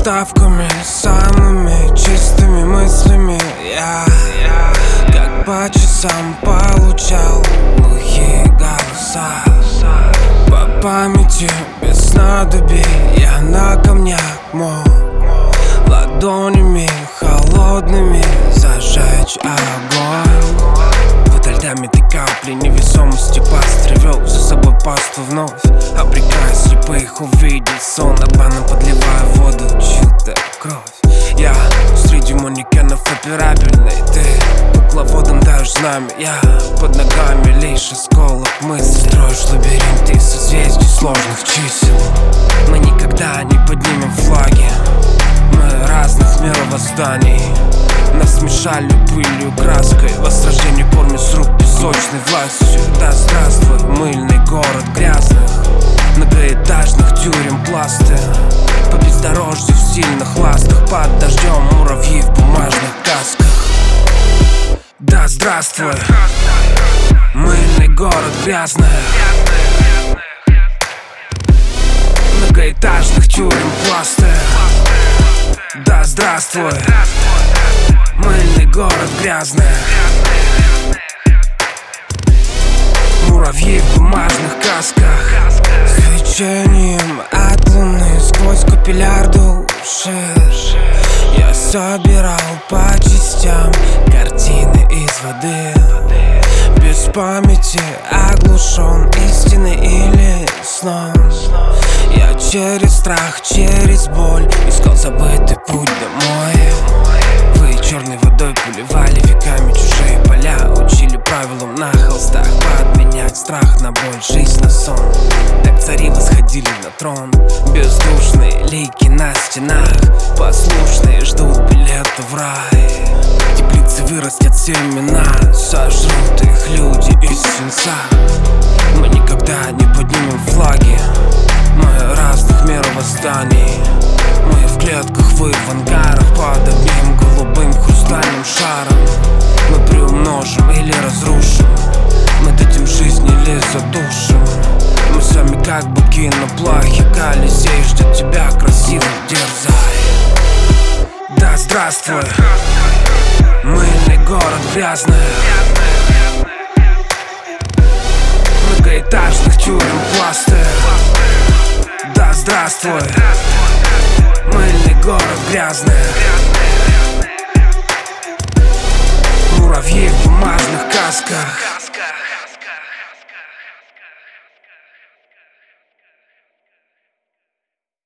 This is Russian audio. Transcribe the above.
ставками, самыми чистыми мыслями. Я как по часам получал глухие голоса. По памяти без снадобий я на камнях мог ладонями холодными зажечь огонь. Водо льдами ты капли невесомости пастырь вел за собой пасту вновь, обрекая слепых увидеть сон, обманом подливая воду чью-то кровь. Я среди манекенов операбельный, ты кукловодом даешь знамя. Я под ногами лишь осколок мысли. Строишь лабиринт из созвездий сложных чисел. Мы никогда не поднимем флаги, мы разных мировоззданий. Нас смешали пылью, краской, возрождение корми с рук песочной властью. Да здравствуй, мыльный город грязных многоэтажных тюрем пласты. По бездорожью в сильных ластах, под дождем муравьи в бумажных касках. Да здравствуй, мыльный город грязных многоэтажных тюрем пласты. Да здравствуй, мыльный город грязный, муравьи в бумажных касках. Свечением от луны сквозь капилляр души я собирал по частям картины из воды. Без памяти оглушен истиной или сном. Я через страх, через боль искал забытый путь домой. Вы черной водой поливали веками чужие поля, учили правилам на холстах подменять страх на боль, жизнь на сон. Так цари восходили на трон, бездушные лики на стенах, послушные ждут билета в рай. Теплицы вырастят семена, сожрут их люди из свинца. Мы никогда не поднимем флаги, мы разных мировоззданий. Мы в клетках, вы в ангарах, под одним голубым хрустальным шаром. Мы приумножим или разрушим, мы дадим жизнь или задушим. Мы сами как быки на плахе, Колизей ждет тебя красиво, дерзай. Да здравствуй, мыльный город грязный многоэтажных тюрем пласты. Да здравствуй, мыльный город грязный, муравьи в бумажных касках.